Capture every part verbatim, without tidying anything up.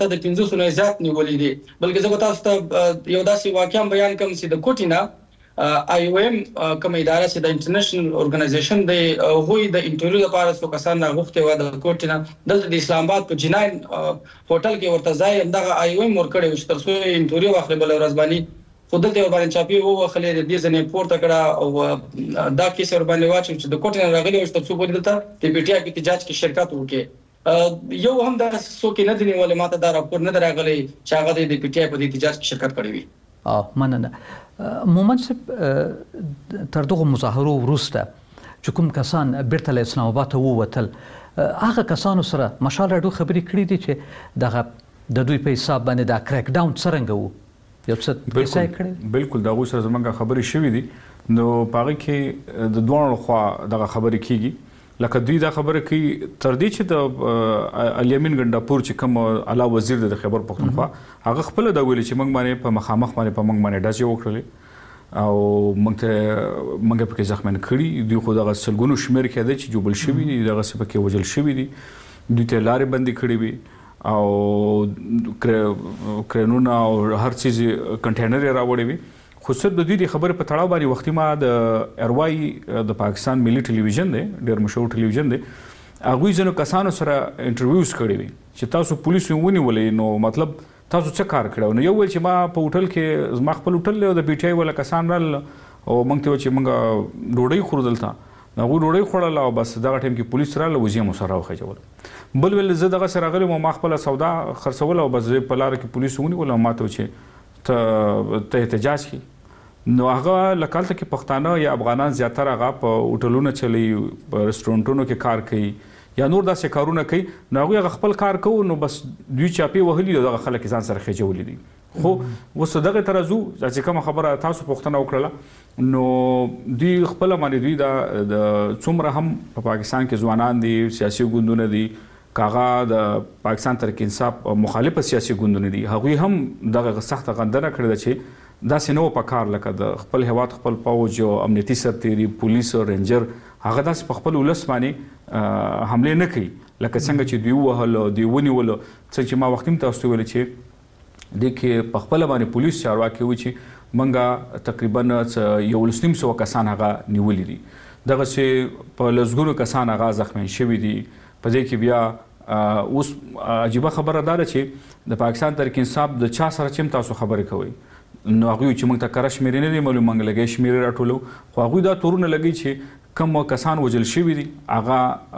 د پنځوسو نه زیات نیولې دي. بلکې زه تاسو ته یو داسې واقعا بیان کوم چې د کوټینا آی او ایم کوم اداره چې د انټرنیشنل اورګنایزیشن دی هغوی د انټرویو لپاره څو کسان راغوښتي و د کوټینا دلته د اسلام آباد په جناین هوټل کې ورته ځای همدغه آی او ایم ورکړی و چې تر څو انټرویو واخلي بل ورځ باندې خو دلته ور باندې چاپی ووخلې د دې ځنې پورته کړه او دا کیس ور باندې واچو چې د کوټینا راغلی و چې تر څو پورې دلته د پی ټی آی کې احتجاج کې شرکت وکړي. یو هم د څوک نه دی ولې ماته دا راپور نه راغلی چې هغه د پی ټی آی په احتجاج کې شرکت کړی وي. اه مننه. مومند صاحب تر دغه مظاهرو وروسته چې کوم کسان بیرته له اسلام آباد ته ووتل هغه کسانو سره مشال راډیو خبرې کړې دي چې دغه د دوی په حساب باندې دا کریک ډاون څرنګه وو یو څه پیسې کړې؟ بالکل دا غوښه زمونږه خبرې شوې دي نو پاره کې د دوه خوا دغه خبرې کیږي لکه دوی دا خبره کوي تر دې چې د الیمین ګنداپور چې کوم اعلی وزیر د خیبر پختونخوا هغه خپل دا ویل چې موږ باندې په مخامخ باندې په موږ باندې ډزې وکړلې او موږ ته موږ په کې زخمن کړي دوی خو دغه سلګونو شمیر کې دي چې جوبل شوی دي دغه څه په کې وجل شوی دي دوی ته لارې بندي کړې وي او کرنونه او هر چیز کنټینر راوړي وي خو صرف د دوی د خبرې په تړاو باندې وختي ما د ارواي د پاکستان ملي ټلویزیون دی ډېر مشهور ټلویزیون دی هغوی ځینو کسانو سره انټرویوز کړي وي چې تاسو پولیسو ونیولئ نو مطلب تاسو څه کار کړی نو یو ویل چې ما په هوټل کې زما خپل هوټل دی او د پی ټی آی والا کسان رال او موږ ته چې موږ ډوډۍ خورو دلته هغوی ډوډۍ خوړله او بس دغه ټایم کې پولیس راغله وزې مو سره راوخېجول بل ویل زه دغه سره راغلی وم ما خپله سودا خرڅوله او بس زه په لاره کې پولیسو ونیول او ما ته چې ته احتجاج کړي نو هغه لکالته کې پښتانه یا افغانان زیاتره هغه په هوټلونو چلی په رستورانټونو کې کار کوي یا نور داسې کارونه کوي نو هغوی هغه خپل کار کوو نو بس دوی چاپې وهلي دي دغه خلک ځان سره خېجولي دي خو اوس دغه ته راځو چې کومه خبره تاسو پوښتنه وکړله نو دوی خپله باندې دوی دا د څومره هم په پاکستان کې ځوانان دي سیاسي ګوندونه دي کاغه د پاکستان تحریک انصاف مخالف سیاسي ګوندونه دي هغوی هم دغه سخته غندنه کړې ده چې داسې نه و په کار لکه د خپل هیواد خپل پوج او امنیتي سرتیري پولیس او رینجر هغه داسې په خپل ولس باندې حمله نه کوي لکه څنګه چې دوی ووهلو دوی ونیولو څه چې ما وختي هم تاسو ته ویل چې دې کې په خپله باندې پولیس چارواکي وي چې موږ تقریبا یولس نیم سوه کسان هغه نیولي دي دغسې په لسګونو کسان هغه زخمیان شوي دي په دې کې بیا اوس عجیبه خبره دا ده چې د پاکستان تحریک انصاف د چا سره چې هم تاسو خبرې کوئ نو هغوی چې موږ ته کره شمېرې نه دي معلوم موږ لږې شمېرې راټولو خو هغوی دا تورونه لګوي چې کوم کسان وژل شوي دي هغه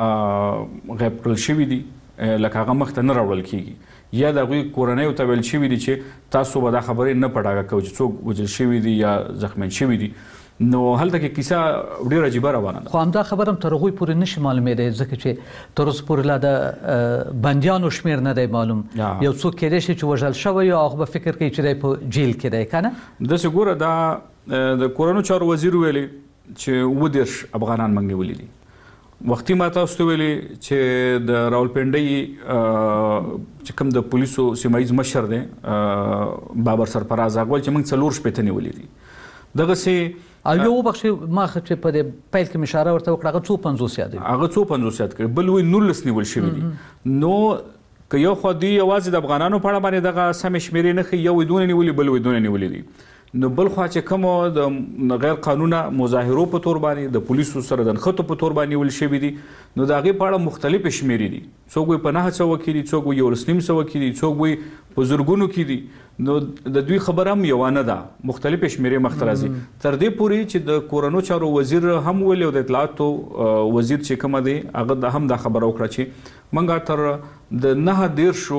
غیب کړل شوي دي لکه هغه مخ ته نه راوړل کېږي یا د هغوی کورنیو ته ویل شوي دي چې تاسو به دا خبرې نه په ډاګه کوئ چې څوک وژل شوي دي یا زخمیان شوي دي نو هلته کې کیسه ډېره عجیبه روانه ده خو همدا خبره هم تر هغوی پورې نشي معلومېدی ځکه چې تر اوسه پورې لا د بندیانو شمېر نه دی معلوم یو څوک کیدای شي چې وژل شوی او هغه به فکر کوي چې دی په جیل کې دی که نه داسې ګوره دا د کورنیو چارو وزیر ویلي چې اووه دېرش افغانان موږ نیولي دي وختي ما تاسو ته ویلي چې د راولپنډۍ چې کوم د پولیسو سیمه ییز مشر دی بابر سرفراز هغه ویل چې موږ څلور شپېته نیولي دي دغسې او یو وبخښئ ما چې په دې پیل کې مې اشاره ورته وکړه هغه څو پنځوس یادوي هغه څو پنځوس یاد کړي بل وایي نولس نیول شوي دي نو که یو خوا دوی یوازې د افغانانو په اړه باندې دغه سمې شمېرې نه ښیي یو وایي دونه نیولي بل وایي دونه نیولي دي نو بل خوا چې کومو د غیر قانونه مظاهرو په تور باندې د پولیسو سره د نښتو په تور باندې نیول شوي دي نو د هغې په اړه مختلفې شمېرې دي څوک وایي په نهه سوه کې دي څوک وایي یولس نیم سوه کې دي څوک وایي په زرګونو کې دي نو د دوی خبره هم یوه نه ده مختلفې شمېرې مخته راځي تر دې پورې چې د کورنیو چارو وزیر هم ویلي او د اطلاعاتو وزیر چې کومه دی هغه هم دا خبره وکړه چې موږ تر د نهه دېرشو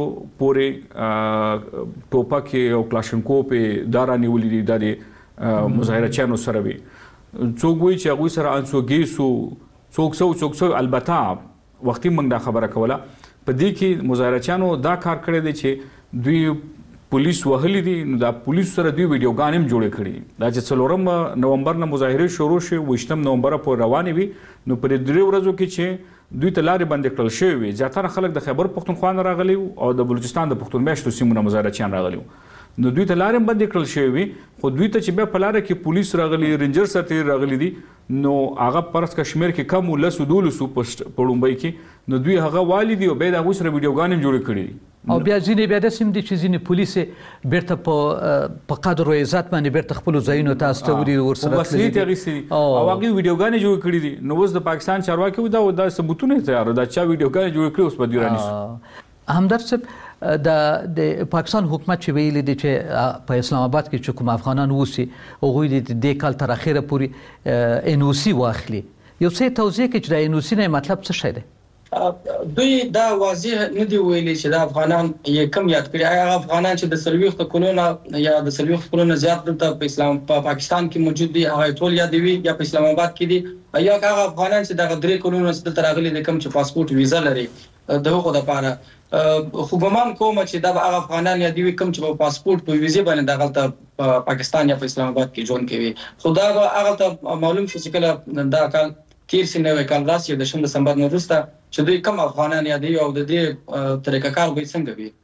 پورې ټوپکې او کلاشینکوف دا رانیولي دي دا د مظاهرچیانو سره وي څوک وایي چې هغوی سره انسوګي سو څوک سو څوک سو البته وختي موږ دا خبره کوله په دې کې مظاهرچیانو دا کار کړی دی چې دوی پولیس وهلي دي نو دا پولیسو سره دوی ویډیوګانې هم جوړې کړي دي دا چې څلورم نومبر نه مظاهرې شروع شوې اوویشتم نومبره پورې روانې وي نو په دې درې ورځو کې چې دوی ته لارې بندې کړل شوې وي زیاتره خلک د خیبر پښتونخوا نه راغلي او د بلوچستان د پښتون میشتو سیمو نه مظاهرچیان راغلي نو دوی ته لارې بندې کړل شوې وي خو دوی ته چې بیا په لاره کې پولیس راغلي رینجر سرتیري راغلي دي نو هغه فرض که شمېر کې کم و لسو دولسو په لومبۍ کې نو دوی هغه والي دي او بیا د هغوی سره ویډیوګانې هم جوړې کړي دي او بیا ځینې بیا داسې هم دي چې ځینې پولیس بیرته په په قدر او عزت باندې بیرته خپلو ځایونو ته استولي ورسره وسلې ترې اخیستې او هغوی ویډیوګانې جوړې کړي دي. نو اوس د پاکستان چارواکي دا دا ثبوتونه یې تیار دا چا ویډیوګانې جوړې کړي اوس په دوی رانیسو. همدرد صاحب د د پاکستان حکومت چې ویلي دي چې په اسلام آباد کې چې کوم افغانان اوسي هغوی د دې کال تر اخره پورې ان او سی واخلي. یو څه توضیح کړئ چې د ان او سی نه مطلب څه شی دی؟ دوی دا واضح نه دی ویلي چې دا افغانان یې کم یاد کړي. هغه افغانان چې د څلوېښتو کلونو یا د څلوېښتو کلونو زیات دلته په اسلام په پاکستان کې موجود دي هغه ټول یادوي یا په اسلام آباد کې دي یا هغه افغانان چې دغه درې کلونو دلته راغلي دي کوم چې پاسپورت ویزا لري د هغو دپاره. خو ګمان کوم چې دا هغه افغانان یادوي کوم چې په پاسپورت په ویزې باندې دغلته په پاکستان یا په اسلام آباد کې ژوند کوي. خو دا به هغلته معلوم شي چې کله دا کال تیر سي نوې کال راسي د شپږم دسمبر نه وروسته چې دوی کوم افغانان یادوي او د دې طریقه کار به څنګه وي.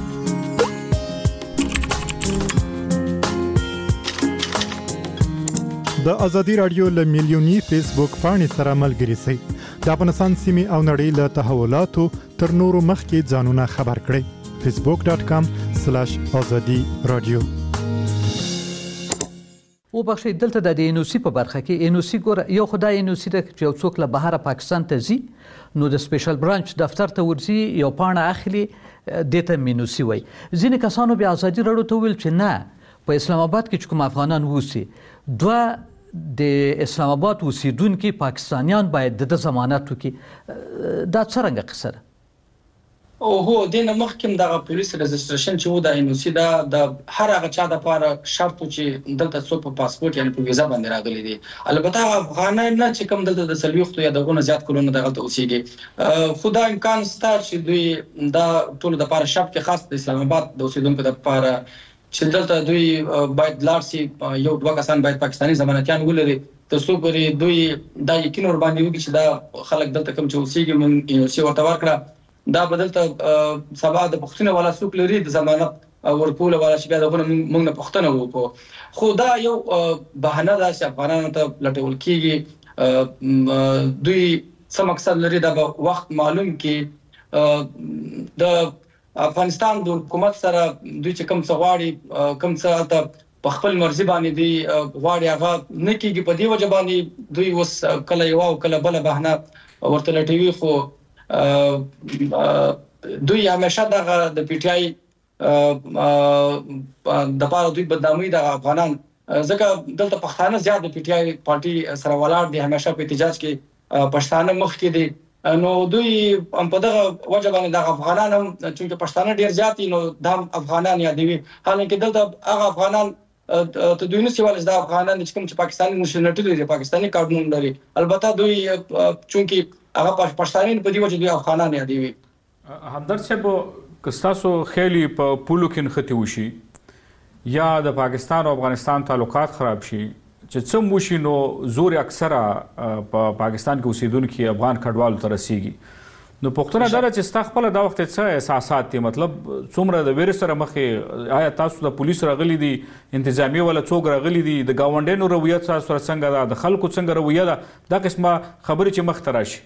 د ازادي رادیو له میلیوني فیسبوک پاڼې سره ملګري شئ. د افغانستان سیمې او نړۍ له تحولاتو تر نورو مخکې ځانونه خبر کړئ. فیسبوک ډاٹ کام سلاش ازادي رادیو. او بخښئ دلته د ان او سی په برخه کې ان او سی ګوره یو خدای ان او سی د یو څوک له بهره پاکستان ته ځي نو د سپیشل برانچ دفتر ته ورځي یو پاڼه اخلي دې ته ان او سی وایي. ځینې کسانو بیا ازادي راډیو ته ویل چې نه په اسلام آباد کې چې کوم افغانان اوسي دوه د اسلام آباد اوسیدونکي پاکستانیان باید د ضمانت وکړي. دا څرنګه قصه ده؟ او هو د مخکم دغه پولیس رجستریشن چې و د ان او سی دا د هر هغه چا د لپاره شرط چې دلته څوک په پاسپورت یعنی په ویزا باندې راغلي دي. البته افغانان نه چې کوم دلته د څلوېښتو یا دغه زیات کلونو دغه اوسېږي خو دا امکان شته چې دوی دا ټول د لپاره شرط کې خاص د اسلام آباد د اوسیدونکو د لپاره چې دلته دوی باید لاړ شي یو دوه کسان باید پاکستاني ضمانتیان ولري تر څو پورې دوی دا یقین ور باندې وکړي چې دا خلک دلته کوم چې اوسېږي موږ ان او سی ورته ورکړه دا بدلته سبا د پښتنه والا څوک لري د ضمانت ورکول والا چې بیا دغه موږ نه پښتنه وکړو. خو دا یو بهانه ده چې افغانانو ته لټول کیږي. دوی څه مقصد لري دا به وخت معلوم کې د افغانستان د حکومت سره دوی چې کوم څه غواړي کوم څه ته په خپل مرزي باندې دی غواړي هغه نه کیږي. په دې وجه باندې دوی اوس کله یو او کله بل بهانه ورته لټوي. خو دوی همیشه دغه د پی ټی آی د پاره دوی بدنامي د افغانان ځکه دلته پښتانه زیات د پی ټی آی پارټي سره ولاړ دي همیشه په احتجاج کې پښتانه مخ کې دي نو دوی په دغه وجه باندې د افغانان هم چې پښتانه ډیر زیات نو د افغانان یادوي حالانکه دلته هغه افغانان ته دوی نه سیوال د افغانان چې کوم چې پاکستاني نشنلټي لري پاکستاني کارډونه لري البته دوی چونکی هغه پښتانین په دې وجه دوی افغانان یادوي. همدرد صاحب که ستاسو خیلی په پولو کې نښتې وشي یا د پاکستان او افغانستان تعلقات خراب شي چې څه وشي نو زور اکثره په پاکستان کې اوسیدونکي افغان کډوالو ته رسیږي نو پښتنه دا چې ستا خپل دا وخت څه احساسات دي مطلب څومره د ویر سره مخې آیا تاسو د پولیس راغلي دي انتظامی ولا څوک راغلي دي د گاونډینو رویه تاسو سره څنګه ده د خلکو څنګه رویه ده دا قسمه خبرې چې مخ ته راشي؟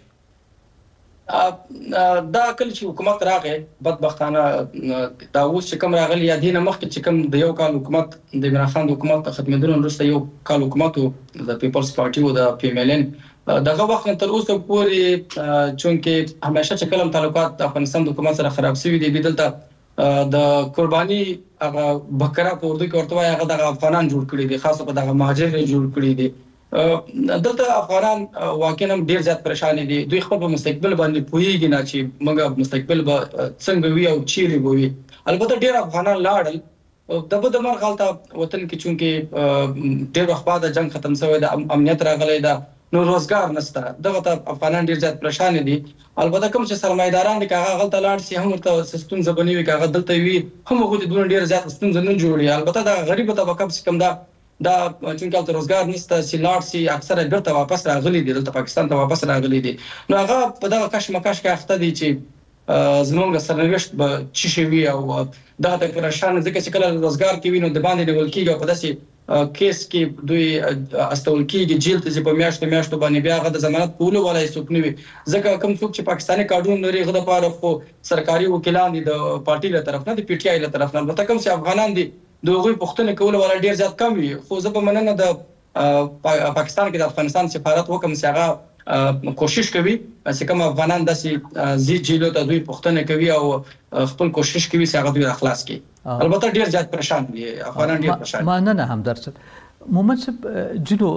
دا کله چې حکومت راغی بدبختانه دا اوس چې کوم راغلی یا دینه مخکې چې کوم د یو کال حکومت د عمران خان د حکومت ختمېدلو وروسته یو کال حکومت د پیپلز پارټي او د پی ایم ال ان دغه وخت تر اوسه پورې چونکې همیشه چې کلم تعلقات د افغانستان د حکومت سره خراب شوي دي دلته د قرباني هغه بکرا په اردو کې ورته وایي هغه د افغانان جوړ کړي دي خاصه په دغه مهاجر جوړ کړي دي دلته افغانان واقعا دیر زیات پریشان دي دوی خپل په مستقبل باندې پوهیږي نه چې موږ مستقبل به څنګه وي او چیرې به وي البته ډیر افغانان لاړل د بده مرغ غلطه وطن کې چونکې ډیر وخت بعد جنگ ختم شوی د امنیت راغلی دا نو روزګار نشته دغه ته افغانان ډیر زیات پریشان دي البته کوم چې سرمایداران دي هغه غلطه لاړ سي هم ورته سستون زبنی وي هغه دلته وي هم هغه د دون ډیر زیات سستون نه جوړي البته دا غریب طبقه کم دا دا چونکه تل روزګار نشته سیلار سي اکثره بیرته واپس راغلي دي دلته پاکستان ته واپس راغلي دي نو هغه په دغه کش مکش کې اخته دي چې زموږ سرنوشت به چی شي وي او دغه پریشان ځکه چې کله روزګار کې وینو د باندې نیول کیږي په داسې کیس کې دوی استول کېږي جیل ته په میاشتو میاشتو باندې بیا غو د ضمانت کولو ولای څوک نه وي ځکه کوم څوک چې پاکستاني قانون لري غو د پاره خو سرکاري وکیلان دي د پارټي له طرف نه د پی ټی آی له طرف نه البته کوم چې افغانان دي دوی پښتنه کول ولا ډیر زیات کم وي خو زه په مننه د پاکستان کې د افغانستان سفارت وکم چې هغه کوشش کوي چې کوم افغانان داسې زی جیلو ته دوی پښتنه کوي او خپل کوشش کوي چې هغه دوی اخلاص کړي البته ډیر زیات پریشان دي افغانان ډیر پریشان ما نه نه هم درس مومن صاحب جنو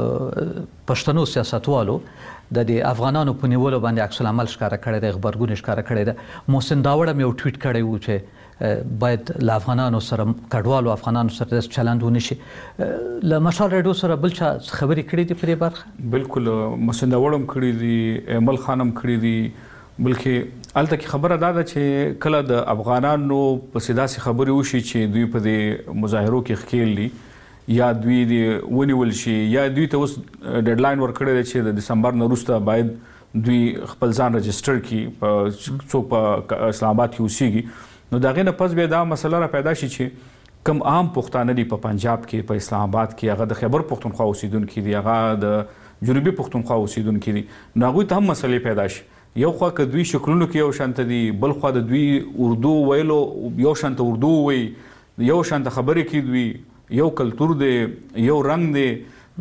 پښتنو سیاستوالو د افغانانو په نیولو باندې عکس العمل ښکارا کړی د خبرګون ښکارا کړی د محسن داوړ مې یو ټویټ کړی و چې باید له افغانانو سره کډوالو افغانانو سره د چلند ونشي له مشال رادیو سره بل چا خبرې کړې دي په دې برخه بالکل محسن داوړ هم کړی دي امل خانم کړی دي بلکې الته کې خبره دا ده چې کله د افغانانو په سیداسي خبرې وشي چې دوی په دې مظاهرو کې ښکیل دي یا دوی دې ونیول شي یا دوی ته اوس ډیډلاین ورکړی دی چې د دسمبر نه وروسته باید دوی خپل ځان رجسټر کړي په څوک په اسلام آباد کې اوسېږي نو د هغې نه پس بیا دا مسله را پیدا شي چې کم عام پښتانه دي په پنجاب کې په اسلام آباد کې هغه د خیبر پښتونخوا اوسېدونکي دي هغه د جنوبي پښتونخوا اوسېدونکي دي نو هغوی ته هم مسلې پیدا شي یو خوا که دوی شکلونو کې یو شانته دي بل خوا د دوی اردو ویلو یو شانته اردو وایي یو شانته خبرې کوي دوی یو کلتور دی یو رنګ دی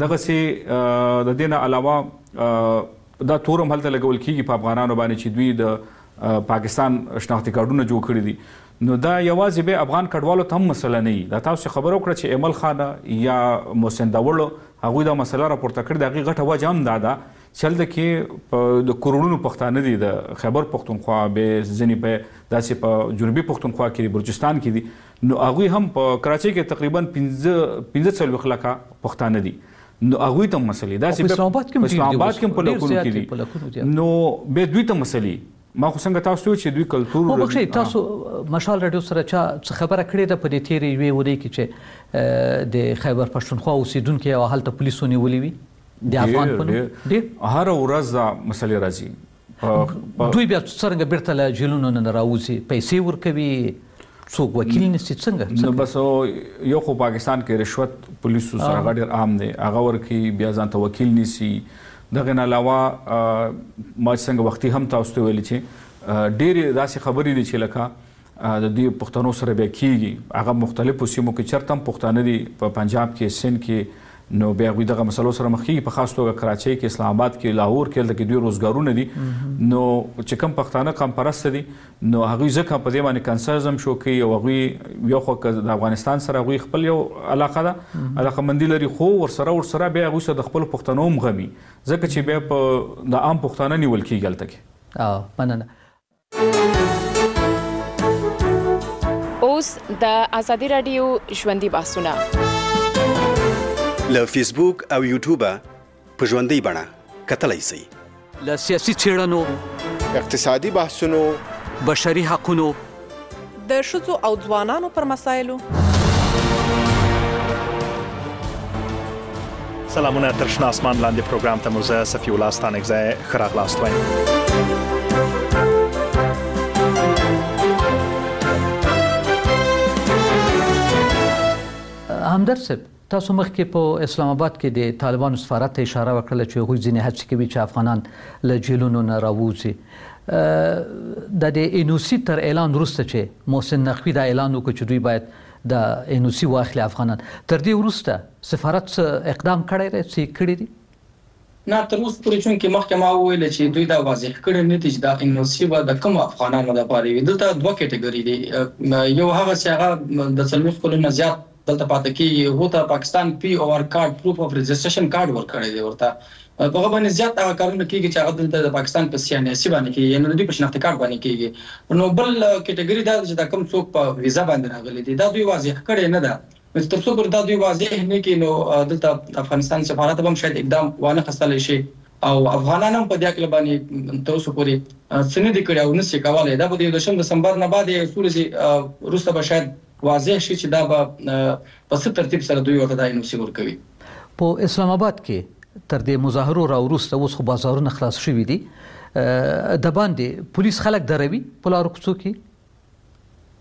دغسې د دې نه علاوه دا تور هم هلته لګول کېږي په افغانانو باندې چې دوی د پاکستان شناختي کارډونه جوړ کړي دي نو دا یوازې به افغان کډوالو ته هم مسله نه وي دا تاسو خبرو کړه چې امل خانه یا محسن داوړ هغوی دا مسله راپورته کړې د هغې غټه وجه هم دا ده چې هلته کې د کروڑونو پښتانه دي د خیبر پښتونخوا به ځینې په داسې په جنوبي پښتونخوا کې دي بلوچستان کې دي نو هغوی هم په کراچۍ کې تقریبا پنځه پنځه څلوېښت لکه پښتانه دي نو هغوی ته مسلې داسې اسلام آباد کې هم په لکونو کې دي نو به دوی ته مسلې ما خو څنګه تاسو ته چې دوی کلتور او بخښئ تاسو مشال رادیو سره چا څه خبره کړې ده په دې تېرې یوې ورځې کې چې د خیبر پښتونخوا اوسېدونکي او هلته پولیسو نیولي وي د افغان په نوم ډېر هره ورځ دا مسلې راځي دوی بیا څرنګه بیرته له جیلونو نه راوځي پیسې ورکوي څوک وکیل نیسي څنګه نو بس یو خو پاکستان کې رشوت پولیسو سره ډېر عام دی هغه ورکوي بیا ځان ته وکیل نیسي دغه نه علاوه ما څنګه وختي هم تاسو ته ویلي چې ډېرې داسې خبرې دي چې لکه د دې پښتنو سره بیا کېږي هغه مختلفو سیمو کې چېرته هم پښتانه دي په پنجاب کې سند کې نو بیا هغوی دغه مسلو سره مخ کېږي په خاص توګه کراچۍ کې اسلام آباد کې لاهور کې هلته کې دوی روزګارونه دي نو چې کوم پښتانه قام پرسته دي نو هغوی ځکه په دې باندې کنسرزم شو کوي او هغوی یو خو د افغانستان سره هغوی خپل یو علاقه ده علاقه مندي لري خو ورسره ورسره بیا هغوی سره د خپلو پښتنو هم غمي ځکه چې بیا په د عام پښتانه نیول کېږي هلته کې او مننه اوس د ازادي راډیو ژوندۍ بحثونه له فیسبوک او یوټیوب په ژوندۍ بڼه کتلای شئ له سیاسي څېړنو اقتصادي بحثونو بشري حقونو د ښځو او ځوانانو پر مسایلو سلامونه تر شنه اسمان لاندې پروګرام ته مو زه صفي الله ستانکزی ښه راغلاست وایم همدرد صاحب تاسو مخکې په اسلام آباد کې د طالبانو سفارت ته اشاره وکړه چې هغوی ځینې هڅې کوي چې افغانان له جیلونو نه راووځي د د ان او سي تر اعلان وروسته چې محسن نقوي دا اعلان وکړ چې دوی باید د ان او سي واخلي افغانان تر دې وروسته سفارت څه اقدام کړی دی څه کړی دي نه تر اوسه پورې چونکې مخکې ما وویل چې دوی دا واضح کړی نه دي چې دا ان او سي به د کومو افغانانو لپاره وي دلته دوه کټګوري دي یو هغه چې هغه د څلوېښت کلونو زیات دلته پاتې کېږي هغو ته پاکستان پی او آر کارډ پروف اف رجسټریشن کارډ ورکړی دی ورته په هغه باندې زیات هغه کارونه کېږي چې هغه دلته د پاکستان په سی ان ایس سی باندې کېږي یعنې د دوی په شناختي کارډ باندې کېږي نو بل کټګوري دا چې دا کوم څوک په ویزا باندې راغلي دي دا دوی واضح کړی نه ده تر څو پورې دا دوی واضح نه کړي نو دلته افغانستان سفارت هم شاید اقدام وانه خستلی شي او افغانان هم په دې اړه باندې تر اوسه پورې څه نه دي کړي او نشي کولای دا به د یوولسم دسمبر نه بعد یې څو وروسته به شاید واضح شي چې دا به په څه ترتیب سره دوی ورته دا ان او سي ورکوي په اسلام آباد کې تر دې مظاهرو را وروسته اوس خو بازارونه خلاص شوي دي د باندې پولیس خلک دروي په لارو کوڅو کې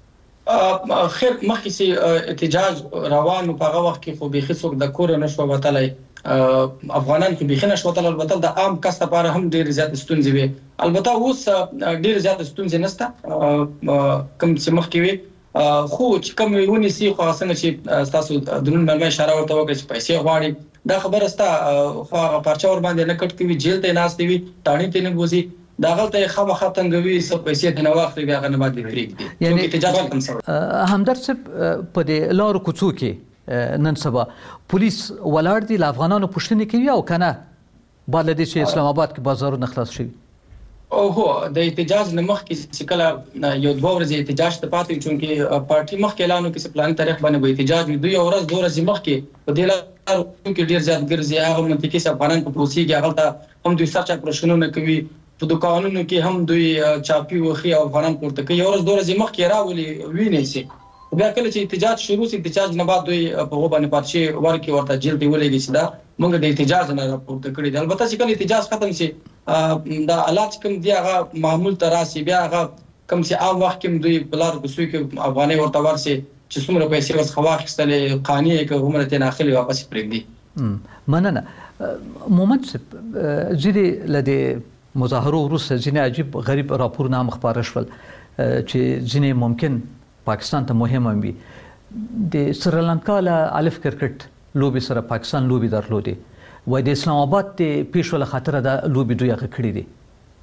خیر مخکې سي احتجاج روان په هغه وخت کې خو به خصوص د کور نشو وتلای افغانان کې به خنه شو وتل البته د عام کس لپاره هم ډیر زیات ستونزې وي البته اوس ډیر زیات ستونزې نشته کوم چې مخکې وي خو چې کوم ونی سي خو څنګه چې تاسو د نن مېلمه اشاره ورته وکړه چې پیسې غواړي دا خبره ستا خو پرچا ور باندې نه کټ کوي جیل ته ناس دی ټاڼي ته نه بوزي دا غلطه خامخا تنګوي څه پیسې د نواخلي بیا غنه باندې فریق دي یعنی احتجاج کوم سره همدرد صاحب په دې لارو کوڅو کې نن سبا پولیس ولاړ دي ل افغانانو پوښتنه کوي او کنه بل د اسلام آباد کې بازارونه خلاص شي او هو د احتجاج نه مخکې چې کله یو دوه ورځې احتجاج ته پاتې چونکې پارټي مخکې اعلان وکړ چې پلان تاریخ باندې به احتجاج وي دوی ورځ دوه ورځې مخکې په دې لار کې ډیر زیات ګرځي هغه منطقي چې افغانان په پروسي کې هغه هم دوی سرچ اپریشنونه کوي په دکانونو کې هم دوی چاپی وخی او افغانان پورته کوي ورځ دوه ورځې مخکې راولي ویني سي بیا کله چې احتجاج شروع شي احتجاج نه بعد دوی په غو باندې پاتشي ورکی ورته جیل دی ولېږي چې دا موږ د احتجاج نه راپورته کړی دی البته چې کله احتجاج ختم شي دا حالات کوم دی هغه معمول تراسي بیا هغه کوم چې عام وخت کې دوی بلار کوسوي کې افغاني ورته ورسي چې څومره پیسې وس خواخستلې قانوني کې عمر ته ناخلي واپس پرېږدي مننه مومنت زیدي لدی مظاهرو وروسته ځینې عجیب غریب راپورونه هم خپاره شول چې ځینې ممکن پاکستان ته مهمه وي د سریلانکا له الف کرکټ لوبي سره پاکستان لوبي درلودي وای د اسلام آباد ته پیښول خاطر د لوبي دوی هغه کړی دي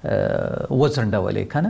وزنډولې کنه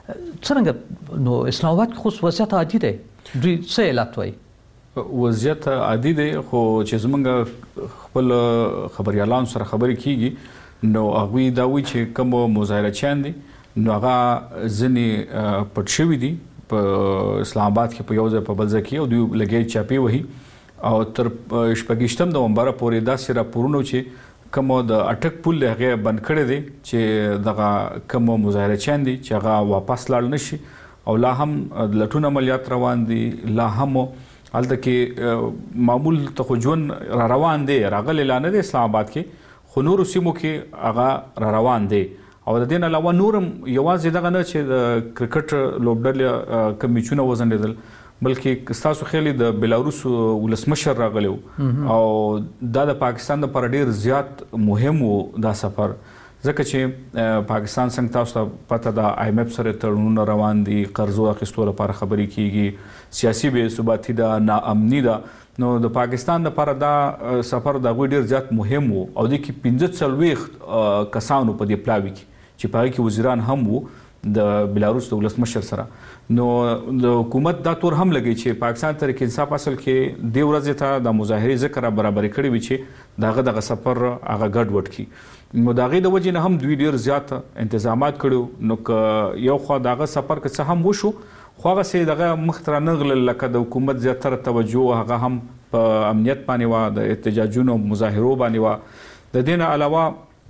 څنګه نو اسلام آباد خو وضعیت عادي دی دوی څه علت وای وضعیت عادي دی خو چې زمونږ خپل خبريالان سره خبرې کیږي نو هغه دا وی چې کوم مظاهره چاندي نو هغه ځنی پټ شوی دي په اسلام آباد کې په یو ځای په بل ځای کې او دوی لګي چاپی وهي او تر شپږشتم نومبر پورې دا سره پورونو چې کوم د اټک پل هغه بند کړی دی چې دغه کوم مظاهره چاندي چې هغه واپس لاړ نشي او لا هم لټون عملیات روان دي لا هم الته کې معمول ته جون را روان دي راغلی لانه د اسلام آباد کې خو نور سیمو کې هغه را روان دي او د دین علاوه نورم یوازې دغه نه چې د کرکټ لوبډل کمیچونه وزندل بلکې تاسو خېلې د بلاروس ولسمشر راغلی او دا د پاکستان لپاره ډیر زیات مهم و دا سفر ځکه چې پاکستان څنګه تاسو ته پته د آی ایم ایف سره تړونونه روان دي قرضو اخیستو لپاره خبرې کیږي سیاسي بې ثباتی دا ناامني دا نو د پاکستان لپاره دا سفر د غوډ ډیر زیات مهم وو او د کې پنځه څلوېښت کسانو په دې پلاوي کې چې پای کې وزیران هم وو د بلاروس د ولسمشر سره نو د حکومت دا تور هم لګی چې پاکستان تحریک انصاف اصل کې د ورځې ته د مظاهرې ذکر برابر کړی وي چې داغه دغه سفر هغه ګډ وډ کی نو داغه د وجې نه هم دوی ډیر زیات تنظیمات کړو نو یو خو داغه سفر که څه هم وشو خو هغه سي دغه مختره نغل لکه د حکومت زیاتره توجه هغه هم په امنیت باندې وا د احتجاجونو مظاهرو باندې وا د دین علاوه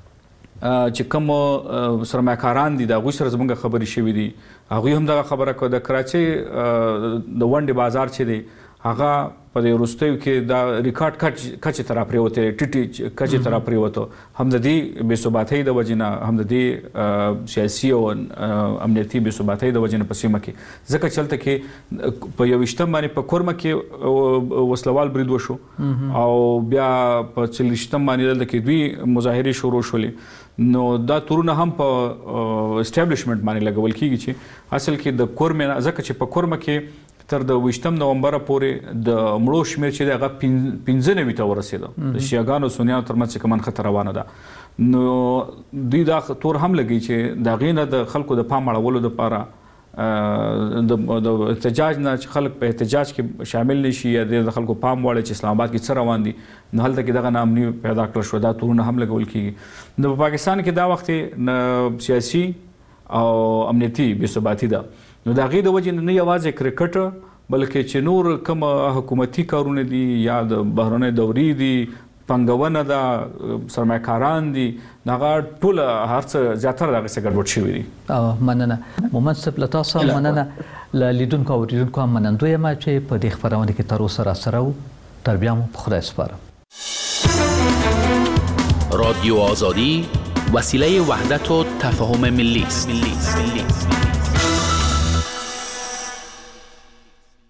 چې کوم سرمایه‌کاران دي دا غوښ سره زموږ خبرې شوې دي هغه هم دا خبره کوي د کراچي د ونډې بازار چې دی هغه په دې وروستیو کې دا ریکارډ کچ کچ تر پریوته ټټي کچ تر پریوته هم د دې بې ثباتۍ د وجنه هم د دې سیاسي او امنیتي بې ثباتۍ د وجنه په سیمه کې ځکه چلته کې په یو وشتم باندې په کورمه کې وسلوال برید وشو او بیا په چلشتم باندې د کې دوی مظاهره شروع شولې نو دا تورونه هم په اسټابلیشمنت باندې لګول کیږي چې اصل کې د کورمه ځکه چې په کورمه کې تر د وشتم نومبر پورې د مړو شمیر چې دغه پنځه نوي ته ورسېده د شیعاګانو سنیانو ترمنځ کومن خطر روانه ده نو دوی دا تور هم لګي چې دا غینه د خلکو د پام اړولو لپاره د احتجاج نه چې خلک په احتجاج کې شامل نشي یا د خلکو پام وړي چې اسلام آباد کې څه روان دي نو هلته کې دغه نامني پیدا کړل شو دا تورونه هم لګول کیږي نو په پاکستان کې دا وخت سیاسي او امنیتي بې ثباتی ده نو دا غي د وجه نه یوازې کرکټ بلکې چې نور کوم حکومتي کارونه دي یا د بهرنۍ دوري دي پنګونه ده سرمایه‌کاران دي دغه ټول هرڅه زیاتره دغه څه ګډوډ شوی دي او مننه محمد صاحب لتاسو مننه لیدونکو او لیدونکو منندوی ما چې په دې خبرونه کې تر اوسه را سره وو تر بیا مو په خدای سپارم رادیو آزادی وسیله وحدت و تفاهم ملی است.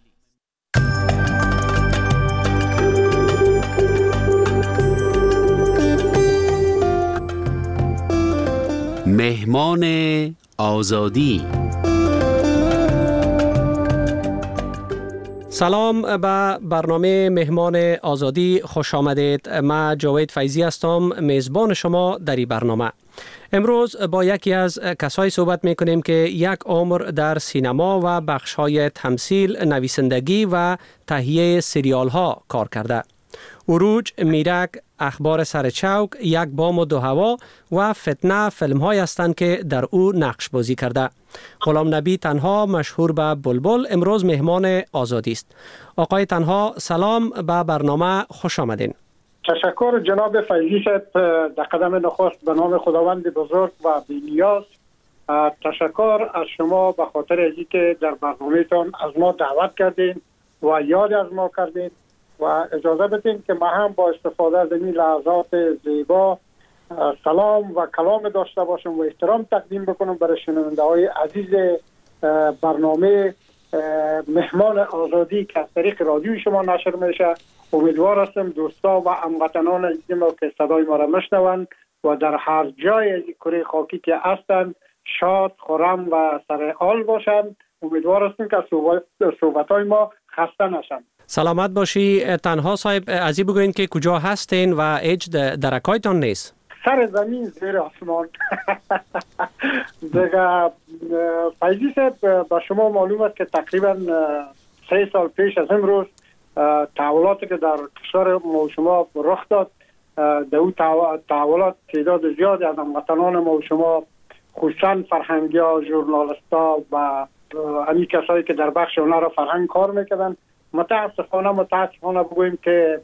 مهمان آزادی. سلام به برنامه مهمان آزادی خوش آمدید. من جاوید فیضی هستم، میزبان شما در این برنامه. امروز با یکی از کسایی صحبت میکنیم که یک عمر در سینما و بخش‌های تمثیل، نویسندگی و تهیه سریال ها کار کرده. عروج، میرک، اخبار سر چوک، یک بام و دو هوا و فتنه فیلم های هستند که در او نقش بازی کرده. غلام نبی تنها مشهور به بلبل امروز مهمان آزادی است. آقای تنها سلام به برنامه، خوش آمدین. تشکر جناب فیضی صاحب، در قدم نخست به نام خداوند بزرگ و بی‌نیاز تشکر از شما به خاطر اینکه در برنامه‌تان از ما دعوت کردین و یاد از ما کردین و اجازه بدین که ما هم با استفاده از این لحظات زیبا سلام و کلام داشته باشم و احترام تقدیم بکنم برای شنونده های عزیز برنامه مهمان آزادی که از طریق رادیو شما نشر میشه. امیدوار هستم دوستا و هموطنان عزیز ما که صدای ما را میشنوند و در هر جای از کره خاکی که هستند شاد، خرم و سر حال باشند. امیدوار هستم که صحبت های ما خسته نشند. سلامت باشی. تنها صاحب ازی بگوین که کجا هستین و هیچ درکایتان نیست؟ سر زمین زیر آسمان. دیگه فیضی صاحب به شما معلوم است که تقریبا سه سال پیش از امروز تحولاتی که در کشور ما و شما رخ داد، در اون تحولات تعداد زیادی از هموطنان ما و شما خصوصا فرهنگی‌ها، ژورنالیست‌ها و همین کسایی که در بخش هنر و فرهنگ کار میکردن متاسفانه متاسفانه بگوییم که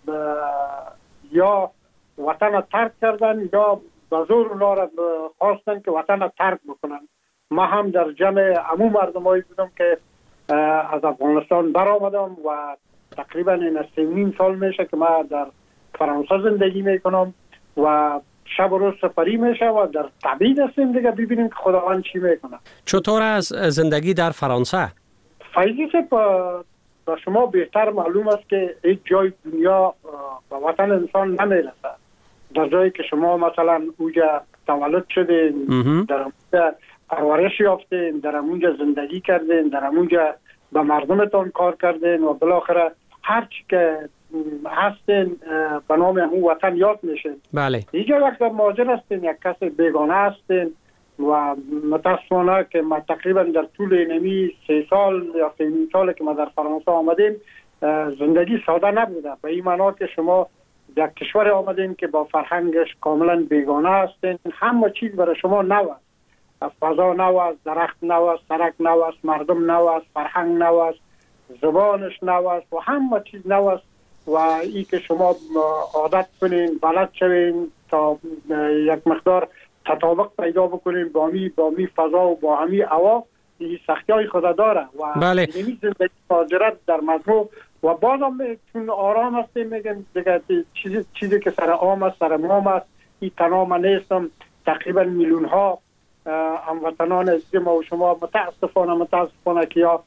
یا وطن ترک کردن یا به زور اونا را خواستن که وطن ترک بکنن. ما هم در جمع عموم مردمایی بودم که از افغانستان برآمدم و تقریبا این سه نیم سال میشه که ما در فرانسه زندگی میکنم و شب و روز سفری میشه و در تبعید هستیم دیگه، ببینیم که خداوند چی میکنه. چطور از زندگی در فرانسه؟ فیضی صاحب با شما بهتر معلوم است که هیچ جای دنیا به وطن انسان نمیرسه. در جایی که شما مثلا اونجا تولد شدین، در اونجا پرورش یافتین، در اونجا زندگی کردین، در اونجا به مردمتون کار کردین و بالاخره هر چی که هستین به نام همون وطن یاد میشین. بله. اینجا وقت مهاجر هستین، یک کس بیگانه هستین و متاسفانه که ما تقریبا در طول اینمی سه سال یا سه نیم سال که ما در فرانسه آمدیم زندگی ساده نبوده. به این معنا که شما در کشور آمدین که با فرهنگش کاملا بیگانه هستین، همه چیز برای شما نو است، فضا نو است، درخت نو است، سرک نو است، مردم نو است، فرهنگ نو است، زبانش نو است و همه چیز نو است و این که شما عادت کنین، بلد شوین تا یک مقدار تطابق پیدا بکنیم با می با می فضا و با همی هوا، این سختی های خود داره و بله. این زندگی مهاجرت در مجموع و بازم چون آرام هستیم میگن دیگه چیزی چیزی که سر عام است، سر مام است، این تنها نیستم. تقریبا میلیون ها هموطنان عزیز ما و شما متاسفانه متاسفانه که یا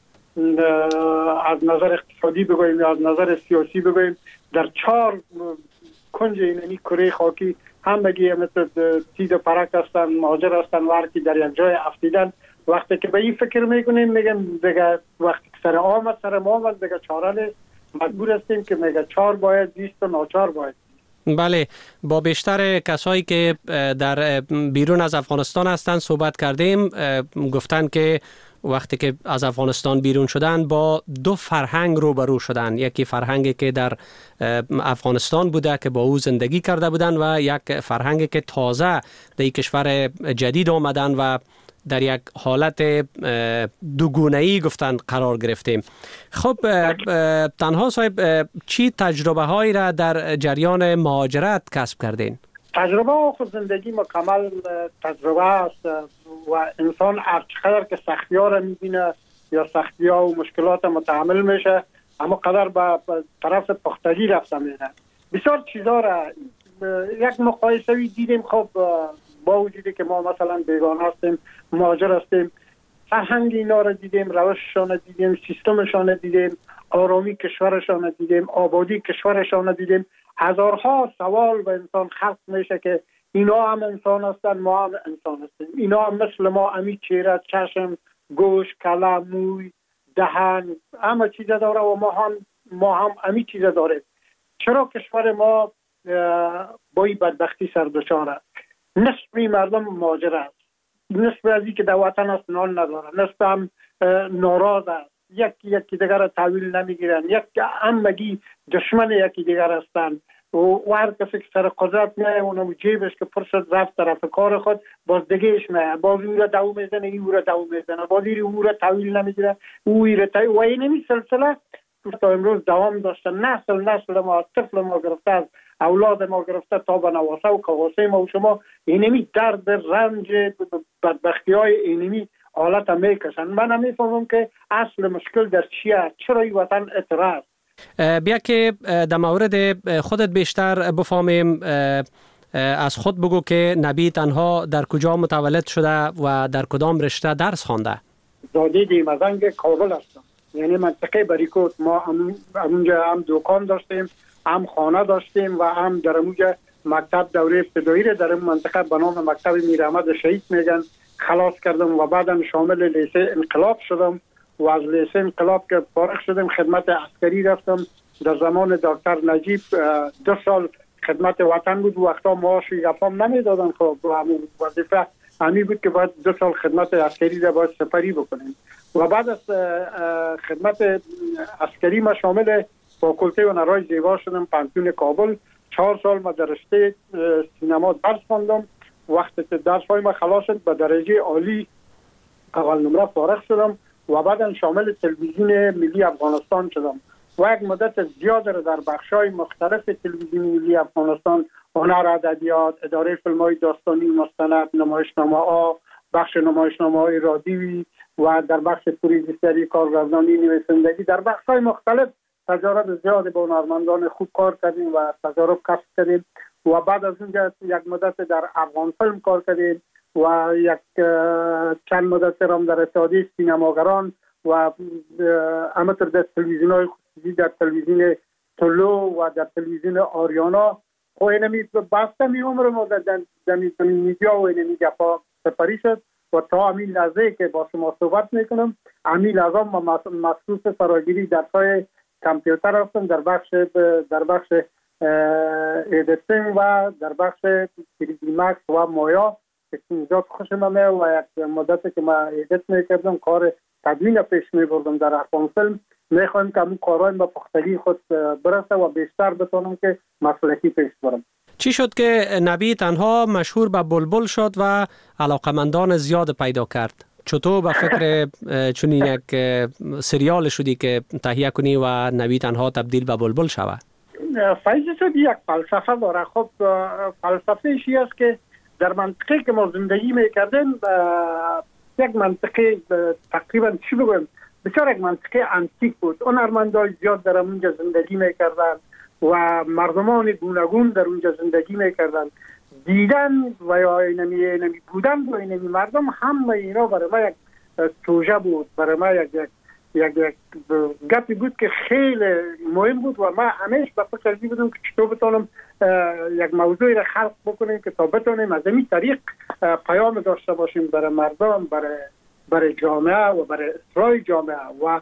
از نظر اقتصادی بگوییم یا از نظر سیاسی بگوییم در چهار کنج اینمی کره خاکی هم بگیم مثل تیز و پرک هستن، مهاجر هستن و هرکی در یک جای افتیدن. وقتی که به این فکر میکنیم میگم دیگه وقتی که سر آمد سر ما آمد دیگه چاره نیست، مجبور هستیم که میگه چهار باید دیست و ناچار باید. بله، با بیشتر کسایی که در بیرون از افغانستان هستند صحبت کردیم، گفتن که وقتی که از افغانستان بیرون شدن با دو فرهنگ روبرو شدن. یکی فرهنگی که در افغانستان بوده که با او زندگی کرده بودن و یک فرهنگی که تازه در کشور جدید آمدن و در یک حالت دوگونه‌ای گفتن قرار گرفتیم. خب تنها صاحب چی تجربه هایی را در جریان مهاجرت کسب کردین؟ تجربه و خود زندگی مکمل تجربه است و انسان هر چقدر که سختی ها را میبینه یا سختی ها و مشکلات متحمل میشه اما قدر به طرف پختگی رفته میره. بسیار چیزا را یک مقایسه‌ای دیدیم. خب با وجودی که ما مثلا بیگانه هستیم، مهاجر هستیم، فرهنگ اینا را دیدیم، روششان دیدیم، سیستمشان دیدیم، آرامی کشورشان دیدیم، آبادی کشورشان دیدیم. هزارها سوال به انسان خلق میشه که اینا هم انسان هستن، ما هم انسان هستیم. اینا هم مثل ما امی چهره، چشم، گوش، کله، موی، دهن، همه چیز داره و ما هم ما هم امی چیز داره. چرا کشور ما با این بدبختی سر دچار است؟ نصف مردم مهاجر است، نصف از این که در وطن است نان نداره، نصف هم ناراض است، یکی یکی دیگر را تحویل نمیگیرن، یک همگی دشمن یکی دیگر هستند و هر کسی که سر قدرت میایه اونم جیبش که پر شد رفت طرف کار خود، باز دیگهش میایه، باز او را دو میزنه، او را دو میزنه، باز او را تحویل نمیگیره، او را تحویل و این نمی سلسله تا امروز دوام داشته. نسل نسل ما، طفل ما گرفته، از اولاد ما گرفته تا به نواسه و کواسه ما و شما اینمی درد رنج بدبختی های اینمی حالت هم میکشن. من هم میفهمم که اصل مشکل در چیه، چرا این وطن اعتراض. بیا که در مورد خودت بیشتر بفهمیم، از خود بگو که نبی تنها در کجا متولد شده و در کدام رشته درس خوانده؟ زاده دیمزنگ کابل هستم، یعنی منطقه بریکوت. ما همونجا هم دکان داشتیم، هم خانه داشتیم و هم در اونجا مکتب دوره ابتدایی را در این منطقه به نام مکتب میر احمد شهید میگن خلاص کردم و بعدم شامل لیسه انقلاب شدم و از لیسه انقلاب که فارغ شدم خدمت عسکری رفتم. در زمان دکتر نجیب دو سال خدمت وطن بود، وقتا معاش یفام نمیدادن، خب همون وظیفه همی بود که باید دو سال خدمت عسکری را باید سپری بکنیم و بعد از خدمت عسکری ما شامل فاکولته هنرهای زیبا شدم پانتون کابل. چهار سال ما در رشته سینما درس خواندم. وقتی که درس های ما خلاص شد به درجه عالی اول نمره فارغ شدم و بعدا شامل تلویزیون ملی افغانستان شدم و یک مدت زیاد را در بخش‌های مختلف تلویزیون ملی افغانستان، هنر، ادبیات، اداره فیلم‌های داستانی، مستند، نمایشنامه‌ها، بخش نمایشنامه‌های رادیویی و در بخش پروژه‌سازی، کارگردانی، نویسندگی، در بخش‌های مختلف تجارب زیاد با هنرمندان خوب کار کردیم و تجارب کسب کردیم و بعد از اونجا یک مدت در افغان فیلم کار کردیم و یک چند مدت هم در اتحادیه سینماگران و همینطور در تلویزیون‌های خصوصی، در تلویزیون تولو و در تلویزیون آریانا. خب اینمی بسته می عمر ما در میدیا و اینمی گفا سپری شد و تا همین لحظه که با شما صحبت میکنم همین لحظه ما مخصوص فراگیری درس‌های کامپیوتر هستم، در بخش در بخش ایدیتینگ و در بخش تری دی مکس و مایا که اینجا خوشم میاد و یک مدت که ما ایدیت میکردم کار تدوین پیش میبردم در افغان فیلم. میخوایم که همون کارهای با پختگی خود برسه و بیشتر بتونم که مسلکی پیش برم. چی شد که نبی تنها مشهور به بلبل شد و علاقمندان زیاد پیدا کرد؟ چطور به فکر چنین یک سریال شدی که تهیه کنی و نبی تنها تبدیل به بلبل شود؟ فیض شد یک فلسفه داره. خب فلسفه ایشی است که در منطقه که ما زندگی میکردیم یک منطقه تقریبا چی بگویم بسیار یک منطقه انتیک بود. هنرمندان زیاد در اونجا زندگی میکردن و مردمان گوناگون در اونجا زندگی میکردن. دیدن و یا اینمی اینمی بودن و اینمی مردم همه اینا برای ما یک توجه بود، برای ما یک یک یک یک گپی بود که خیلی مهم بود و ما همیشه به فکر بودم که چطور بتونم یک موضوعی را خلق بکنیم که تا بتونیم از این طریق پیام داشته باشیم برای مردم، برای برای جامعه و برای اصلاح جامعه و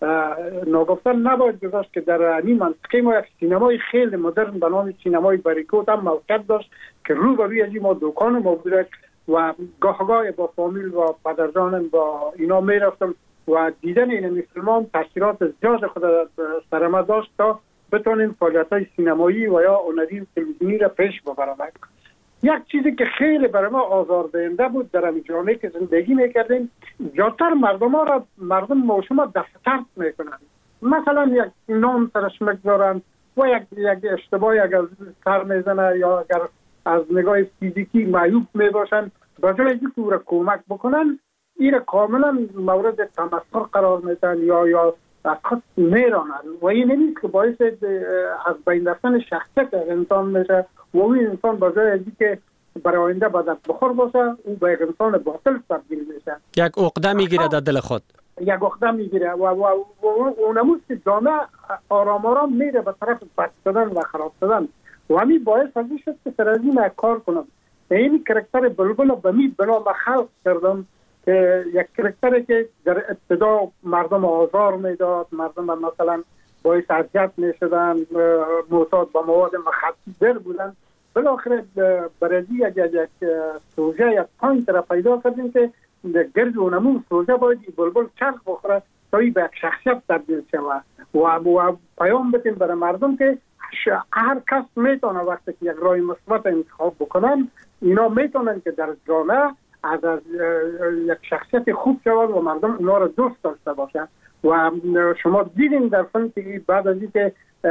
ناگفتن نباید گذاشت که در این منطقه ما یک سینمای خیلی مدرن به نام سینمای بریکوت هم موقعیت داشت که رو به روی از ما دکان ما بوده و گاه گاه با فامیل و پدرجانم با اینا می رفتم و دیدن این فیلم تاثیرات زیاد خود سر ما داشت تا بتونیم فعالیت‌های سینمایی و یا هنری تلویزیونی را پیش ببرم. یک چیزی که خیلی برای ما آزاردهنده بود در همین جامعه که زندگی میکردیم، زیادتر مردم ها را مردم ما شما دفتر میکنن، مثلا یک نام سرش میگذارن و یک یک اشتباهی اگر سر میزنه یا اگر از نگاه فیزیکی معیوب میباشن، بجای اینکه او را کمک بکنن این را کاملا مورد تمسخر قرار میدن یا یا از خود میرانن و این نیست که باعث از بین رفتن شخصیت انسان میشه و این انسان بجای اینکه برای آینده باید بخور باشه، او به یک انسان باطل تبدیل میشه. یک عقده میگیره در دل خود. یک عقده میگیره و و اونموز که جامعه آرام آرام میره به طرف بد شدن و خراب شدن و همین باعث ازی شد که سر از این کار کنم. این کرکتر بلبل به می بنا به خلق کردم که یک کرکتری که در ابتدا مردم آزار میداد، مردم مثلا باعث اذیت میشدن، معتاد به مواد مخدر بودن. بالاخره برای یک یک سوژه یک پوینت را پیدا کردیم که گرد اونمون سوژه باید بلبل چرخ بخوره تا به یک شخصیت تبدیل شود و و پیام بدیم برای مردم که هر کس میتونه وقتی که یک راه مثبت انتخاب بکنن، اینا میتونن که در جامعه از, از یک شخصیت خوب شود و مردم اونا را دوست داشته باشن. و شما دیدین در فیلم که بعد از اینکه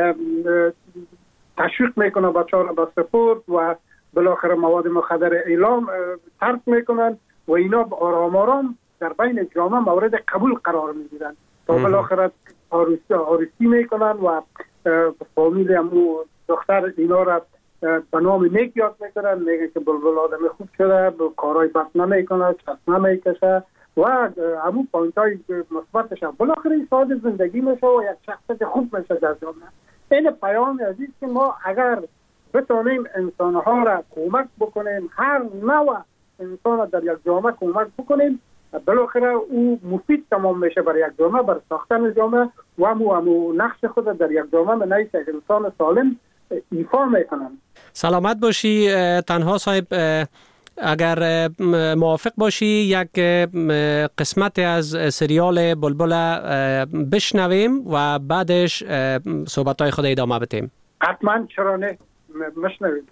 تشویق میکنه بچه‌ها را به سپورت و بالاخره مواد مخدر اعلام ترک میکنن و اینا آرام آرام در بین جامعه مورد قبول قرار میگیرن تا بالاخره آروسی آروسی میکنن و فامیل همو دختر اینا را به نام نیک یاد میکنن، میگه که بلبل آدم خوب شده، کارهای بد نمیکنه، چشم نمیکشه و همو پوینت های مثبتش هم بالاخره ساده زندگی میشه و یک شخصیت خوب میشه در جامعه. این پیام عزیز که ما اگر بتونیم انسانها را کمک بکنیم، هر نوع انسان در یک جامعه کمک بکنیم، بالاخره او مفید تمام میشه برای یک جامعه، برای ساختن جامعه و همو همو نقش خود در یک جامعه من یک انسان سالم ایفا میکنم. سلامت باشی. تنها صاحب اگر موافق باشی یک قسمت از سریال بلبل بشنویم و بعدش صحبت‌های خود ادامه بدیم. حتما، چرا نه، مشنویم.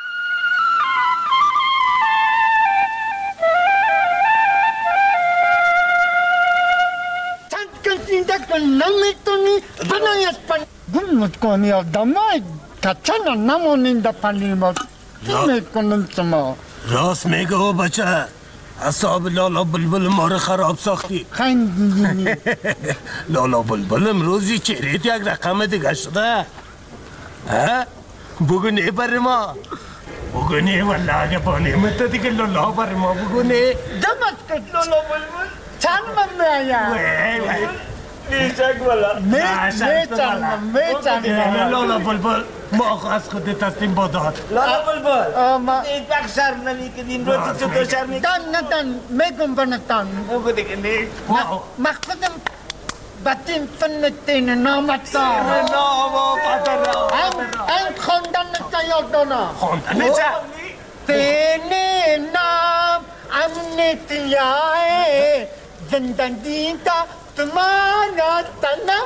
نمیتونی بنایت پن گمت کنی آدمای کچنا نمونین در پنیمات چی میکنن شما؟ راست میگه او بچه، اصاب لالا بلبل ما رو خراب ساختی. خیلی لالا بلبل امروزی چهریت یک رقم دیگه شده. ها؟ بگو نه بر ما، بگو نه والله اگه با نعمت دیگه لالا بر ما بگو نه. دمت کن لالا بلبل چند من میایم وی وی نیشک والا میچنم میچنم لالا بلبل ما از خود تسلیم باداد. لالا بلبل این وقت شرم نمیکنین، روزی چطور شرم میکنین؟ دن ندن میگم بنتان بگو دیگه نه. مخصدم بطیم فنتین نامتا ناما پدر این خوندن نتا یاد دانا خوندن نتا تینی نام امنیتیای زندگی تا تمانا تنم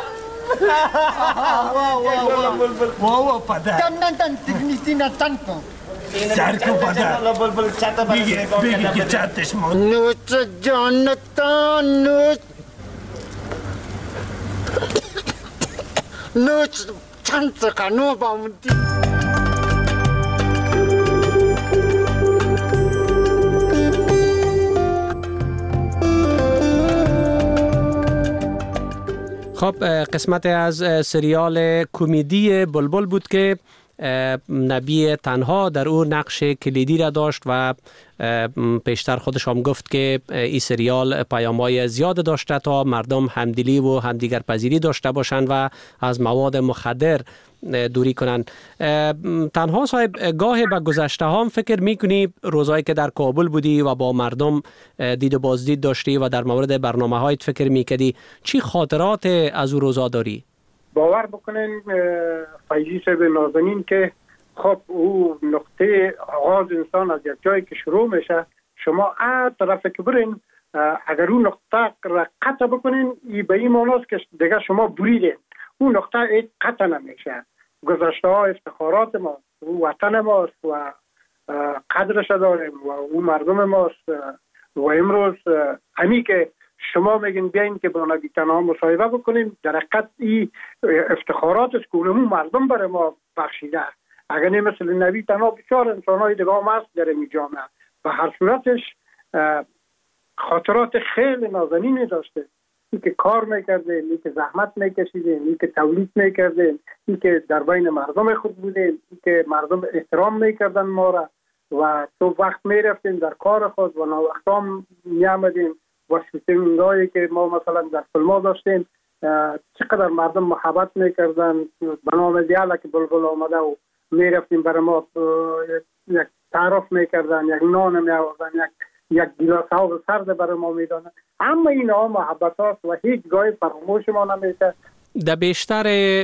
واو واو پدر دن دن تکنیسی نتن کن سرکو پدر بگی بگی که چندش مون نوچ جانتان نوچ نوچ چند سخنو بامدی خب قسمت از سریال کمدی بلبل بود که نبی تنها در او نقش کلیدی را داشت و پیشتر خودش هم گفت که این سریال پیام‌های زیاد داشته تا مردم همدلی و همدیگر پذیری داشته باشند و از مواد مخدر دوری کنند. تنها صاحب گاهی به گذشته هم فکر میکنی روزایی که در کابل بودی و با مردم دید و بازدید داشتی و در مورد برنامه هایت فکر میکردی، چی خاطرات از او روزا داری؟ باور بکنین فیضی صاحب نازنین که خب او نقطه آغاز انسان از یک جایی که شروع میشه، شما ا طرف که برین اگر اون نقطه را قطع بکنین به این معناست که دیگه شما بریدین، اون نقطه ایت قطع نمیشه. گذشته ها افتخارات ما، او وطن ماست و قدرش داریم و او مردم ماست و امروز همی که شما میگین بیاین که با نبی تنها مصاحبه بکنیم، در حقیقت این افتخارات است که اونمون مردم برای ما بخشیده. اگر نه مثل نبی تنها بسیار انسانهای دیگه هم هست در این جامعه و هر صورتش خاطرات خیلی نازنینی داشته. این که کار میکرده، این که زحمت میکشیده، این که تولید میکرده، این که در بین مردم خود بوده، این که مردم احترام میکردن ما را و تو وقت می رفتیم در کار خود و وقتا می آمدیم و شوتینگایی که ما مثلا در فیلم داشتیم چقدر مردم محبت میکردن به نام دیالا که بلبل آمده و می رفتیم برای ما یک تعارف میکردن، یک نان می آوردن، یک یک گیلاس آب سرد برای ما میدادن. اما این ها محبت هاست و هیچ گاهی فراموش ما نمیشه. در بیشتر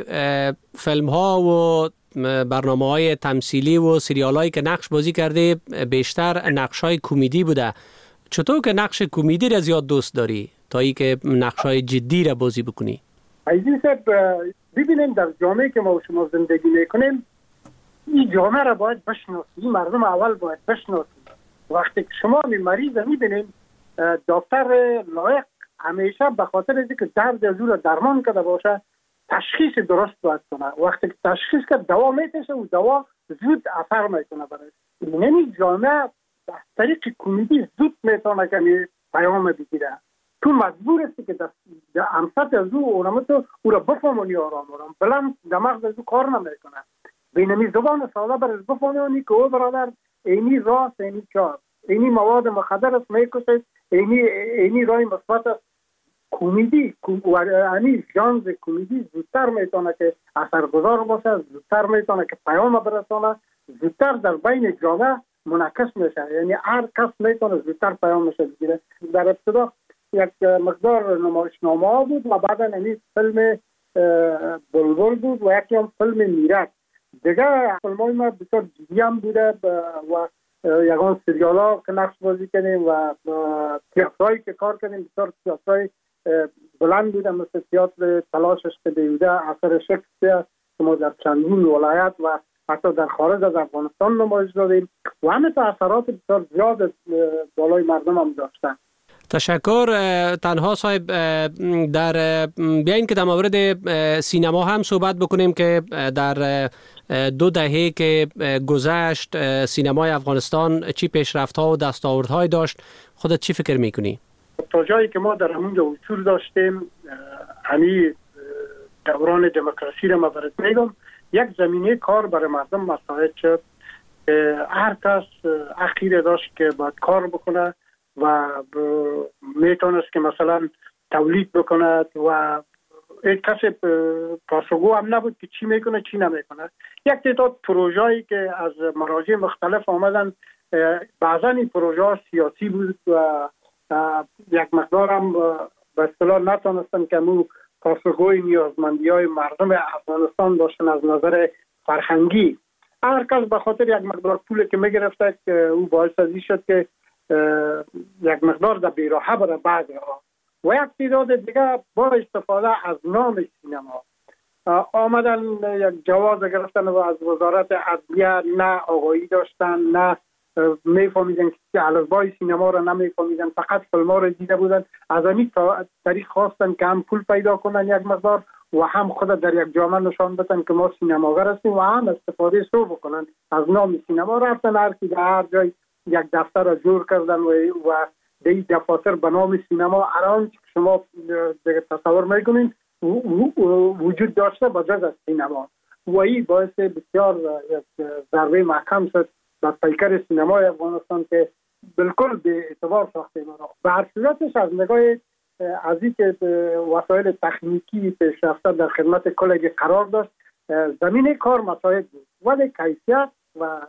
فیلم ها و برنامه های تمثیلی و سریال هایی که نقش بازی کرده بیشتر نقش های کمدی بوده. چطور که نقش کمدی را زیاد دوست داری تا ای که نقش های جدی را بازی بکنی؟ عزیز صاحب ببینیم در جامعه که ما شما زندگی میکنیم این جامعه را باید بشناسیم، مردم اول باید بشناسیم. وقتی که شما می مریض میبینیم دکتر لایق همیشه به خاطر اینکه درد از او را درمان کرده باشه تشخیص درست باید کنه. وقتی که تشخیص کرد دوا میتشه و دوا زود اثر میکنه برای یعنی جامعه از طریق کمدی زود میتونه که پیام بگیره. تو مجبور هستی که در امسط از او اونم تو او را بفهمونی آرام آرام بلند دماغ از او کار نمیکنه. بینمی زبان ساده برش بفهمونی که او برادر اینی راست اینی چار اینی مواد مخدر است میکشد، اینی اینی رای مثبت است. کمدی یعنی ژانر کمدی زودتر میتونه که اثرگذار باشه، زودتر میتونه که پیام برسونه، زودتر در بین جامعه منعکس میشه. یعنی هر کس میتونه زودتر پیامش بگیره. در ابتدا یک مقدار نمایشنامه بود و بعدا یعنی فیلم بلبل بود و یکی هم فیلم میرک. دیگه فیلمای ما بسیار جدی هم بوده و یکان سریال ها که نقش بازی کنیم و تیاترهایی که کار کنیم بسیار تیاترهای بلند بوده مثل تیاتر تلاشش که بیوده اثر شکسپیر که ما در چندین ولایت و حتی در خارج از افغانستان نمایش دادیم و همه تا اثرات بسیار زیاد بالای مردم هم داشتن. تشکر. تنها صاحب در بیاین که در مورد سینما هم صحبت بکنیم که در دو دهه که گذشت سینمای افغانستان چی پیشرفت‌ها و دستاوردهای داشت، خودت چی فکر میکنی؟ تا جایی که ما در همونجا وصول داشتیم همی دوران دموکراسی را ما برات میگم یک زمینه کار برای مردم مساعد شد. هر کس اخیر داشت که باید کار بکنه و میتونست که مثلا تولید بکند و یک کسی پاسخگو هم نبود که چی میکنه چی نمیکنه. یک تعداد پروژه‌ای که از مراجع مختلف آمدن بعضا این پروژه سیاسی بود و یک مقدار هم به اصطلاح نتونستن که مو پاسخگوی نیازمندی‌های مردم افغانستان باشن از نظر فرهنگی. هر کس به خاطر یک مقدار پول که میگرفته که او باعث ازی شد که یک مقدار در بیراهه برای بعضی ها و یک تعداد دیگه با استفاده از نام سینما آمدن یک جواز گرفتن و از وزارت عدلیه نه آگاهی داشتن نه میفهمیدن که الفبای سینما را نمیفهمیدن، فقط فیلم ها را دیده بودن. از همین طریق خواستن که هم پول پیدا کنن یک مقدار و هم خود در یک جامعه نشان بدن که ما سینماگر هستیم و هم استفاده سو بکنن از نام سینما. رفتن هر کی در هر جای یک دفتر را جور کردن و و دی دفاتر به نام سینما الان شما دیگه تصور میکنین وجود داشته با جز از سینما و این باعث بسیار یک ضربه محکم شد در پیکر سینمای افغانستان که بالکل به اعتبار ساخته ما. به هر صورتش از نگاه از اینکه وسایل تکنیکی پیشرفته در خدمت کلگی قرار داشت زمینه کار مساعد بود ولی کیفیت و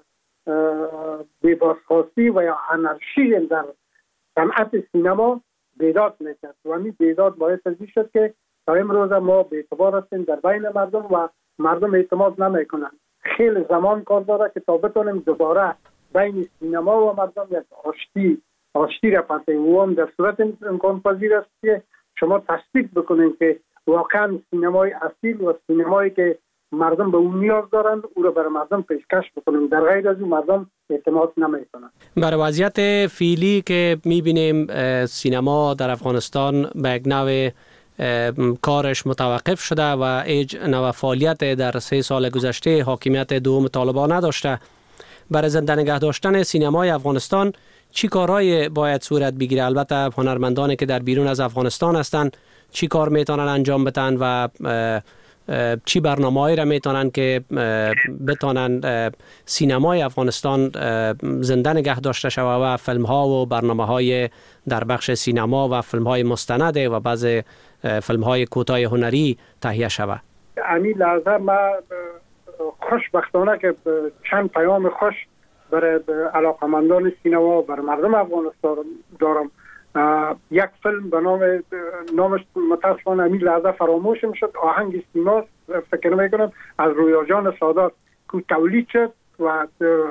بی‌بازخواستی و یا انارشی در صنعت سینما بیداد میکرد و همین بیداد باعث ازی شد که تا امروز ما به اعتبار هستیم در بین مردم و مردم اعتماد نمیکنن. خیلی زمان کار داره که تا بتونیم دوباره بین سینما و مردم یک آشتی آشتی را پسیم و هم در صورت امکان پذیر است که شما تصدیق بکنید که واقعا سینمای اصیل و سینمایی که مردم به اون نیاز دارند او را برای مردم پیشکش بکنیم. در غیر از اون مردم اعتماد نمیکنن. برای وضعیت فعلی که میبینیم سینما در افغانستان به یک نوع کارش متوقف شده و هیچ نوع فعالیت در سه سال گذشته حاکمیت دوم طالبان نداشته. برای زنده نگه داشتن سینمای افغانستان چی کارهای باید صورت بگیره؟ البته هنرمندانی که در بیرون از افغانستان هستند چی کار میتونن انجام بدن و چی برنامه‌ای را میتونن که بتونن سینمای افغانستان زنده نگه داشته شود و فیلم ها و برنامه های در بخش سینما و فیلم های مستند و بعض فیلم های کوتاه هنری تهیه شود؟ امی لحظه ما خوشبختانه که چند پیام خوش برای علاقمندان سینما بر مردم افغانستان دارم. یک فیلم به نام نامش متاسفانه امی لحظه فراموش میشد، آهنگ سیما فکر میکنم از رویا جان سادات که تولید شد و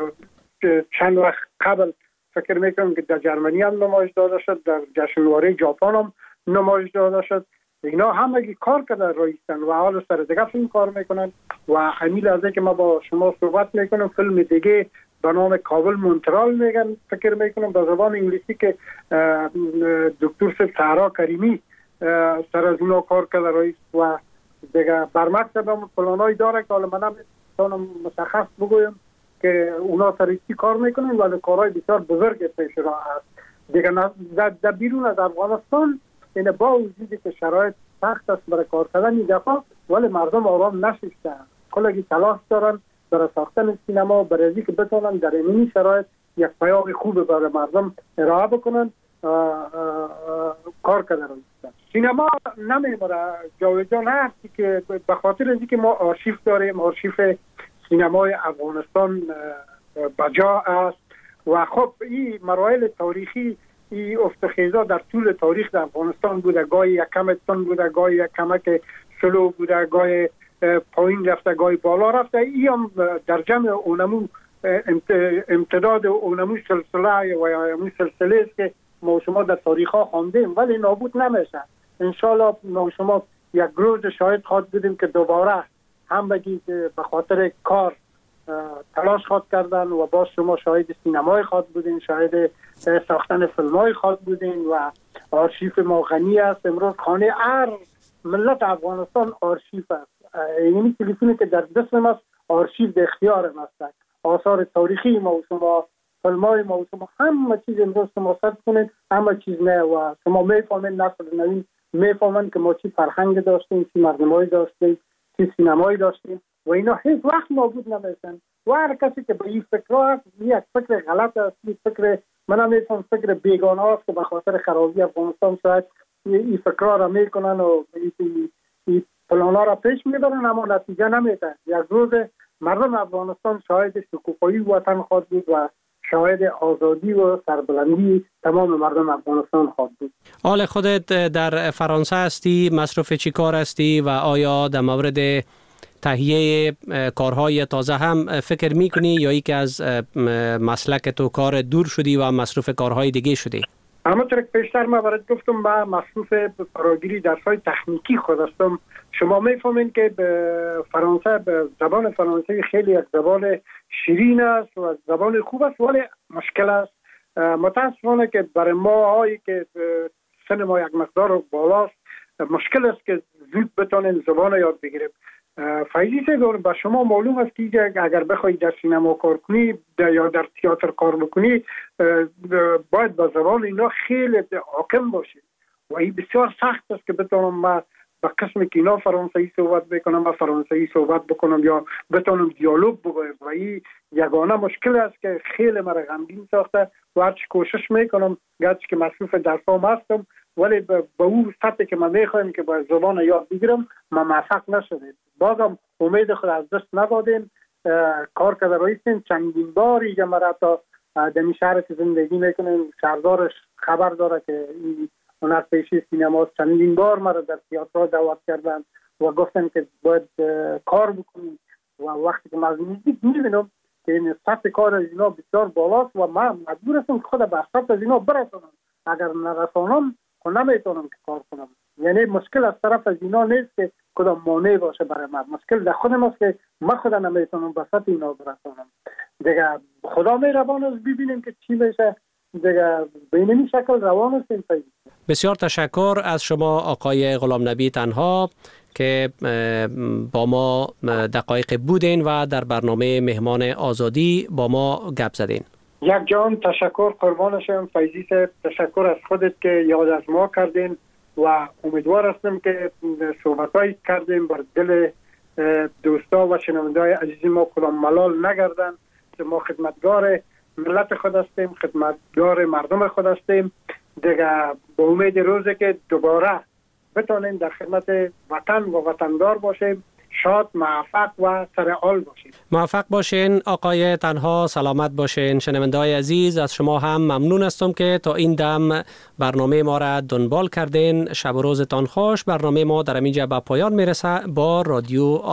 چند وقت قبل فکر میکنم که در جرمنی هم نمایش داده شد، در جشنواره ژاپن هم نمایش داده شد. اینا همگی کار کرده رایستن و حال سر دیگه فیلم کار میکنن و امی لحظه که ما با شما صحبت میکنم فیلم دیگه به نام کابل مونترال میگن فکر میکنم به زبان انگلیسی که دکتر سهرا کریمی سر از اونا کار کرده رئیس و دیگه برمکس هم پلانای داره که حالا من نمیتونم مشخص بگویم که اونا سر چی کار میکنن ولی کارهای بسیار بزرگ پیش را هست دیگه. در بیرون از افغانستان این با وجودی که شرایط سخت است برای کار کردن این دفعه ولی مردم آرام نشستن، کلگی تلاش دارن برای ساختن سینما، برای اینکه که بتونن در این شرایط یک پیام خوب برای مردم ارائه بکنن آه آه آه کار کردن. سینما نمیمره جاویدان هستی که به خاطر اینکه ما آرشیف داریم، آرشیف سینمای افغانستان بجا است و خب این مراحل تاریخی این افتخیزا در طول تاریخ در افغانستان بوده، گاهی یک کم تون بوده، گاهی یک کمک سلو بوده، گاهی پایین رفته، گاهی بالا رفته. این هم در جمع اونمو امتداد اونمو سلسله و اونمو سلسله است که ما شما در تاریخ ها خواندیم ولی نابود نمیشه. انشالله ما شما یک روز شاهد خواهد بودیم که دوباره هم بگید به خاطر کار تلاش خواهد کردن و باز شما شاهد سینمای خواهد بودین، شاهد ساختن فیلمای خواهد بودین و آرشیف ما غنی است. امروز خانه هر ملت افغانستان آرشیف است. یعنی تلفنی که در دست ماست آرشیف به اختیار ماست. آثار تاریخی ما و شما، فیلمای ما و شما، همه چیز امروز شما سرچ کنید، همه چیز نه و شما میفهمید، نسل نوین میفهمند که ما چی فرهنگ داشتیم، چی مردمایی داشتیم، چی سینمایی داشتیم و اینا هیچ وقت نابود نمیشن. و هر کسی که به این فکر هست یک فکر غلط است، یک فکر من هم میفهم فکر بیگانه است که به خاطر خرابی افغانستان شاید این فکرها را میکنن و این پلانا را پیش میبرن اما نتیجه نمیده. یک روز مردم افغانستان شاهد شکوفایی وطن خواهد بود و شاهد آزادی و سربلندی تمام مردم افغانستان خواهد بود. حال خودت در فرانسه هستی، مصروف چی کار هستی و آیا در مورد تهیه کارهای تازه هم فکر میکنی یا ای که از مسلک تو کار دور شدی و مصروف کارهای دیگه شدی؟ همونطور که پیشتر ما برات گفتم من مصروف فراگیری درس‌های تکنیکی خود هستم. شما میفهمین که به فرانسه به زبان فرانسوی خیلی یک زبان شیرین است و زبان خوب است ولی مشکل است. متاسفانه که برای ما هایی که سن ما یک مقدار بالاست مشکل است که زود بتونیم زبان یاد بگیریم. فایده داره به شما معلوم است که اگر بخوای در سینما کار کنی یا در تئاتر کار بکنی باید به زبان اینا خیلی حاکم باشی و این بسیار سخت است که بتونم ما به قسم که اینا فرانسوی صحبت بکنم و فرانسوی صحبت بکنم یا بتونم دیالوگ بگویم و این یگانه مشکل است که خیلی مرا غمگین ساخته و هرچی کوشش میکنم گرچه که مصروف درسام هستم ولی به اون سطحی که من میخوایم که با زبان یاد بگیرم ما موفق نشدیم. بازم امید خود از دست ندادیم، کار کرده رایستیم. چندین بار اینجا مرا تا دمی شهر که زندگی میکنیم شهردارش خبر داره که این هنرپیشه سینما چندین بار مرا در تئاتر دعوت کردن و گفتن که باید کار بکنیم و وقتی که من نزدیک میبینم که این سطح کار از اینا بسیار بالاست و من مجبور هستم خود به سطح از اینا برسونم. اگر نرسانم خود نمیتونم که کار کنم. یعنی مشکل از طرف از اینا نیست که کدام مانع باشه برای من، مشکل در خودم است که من خود نمیتونم به سطح اینا برسونم. دیگه خدا مهربان است ببینیم که چی میشه. دیگه به این شکل روان است این فایده. بسیار تشکر از شما آقای غلام نبی تنها که با ما دقایق بودین و در برنامه مهمان آزادی با ما گپ زدین. یک جان تشکر قربان شم فیضی صاحب، تشکر از خودت که یاد از ما کردین و امیدوار هستم که صحبتایی کردیم بر دل دوستا و شنونده‌های عزیز ما کدام ملال نگردن که ما خدمتگار ملت خود هستیم، خدمتگار مردم خود هستیم دیگه. با امید روزی که دوباره بتونیم در خدمت وطن و وطندار باشیم، شاد، موفق و سرحال باشیم. موفق باشین آقای تنها، سلامت باشین. شنونده‌های عزیز، از شما هم ممنون هستم که تا این دم برنامه ما را دنبال کردین. شب و روزتان خوش. برنامه ما در اینجا به پایان میرسه. با رادیو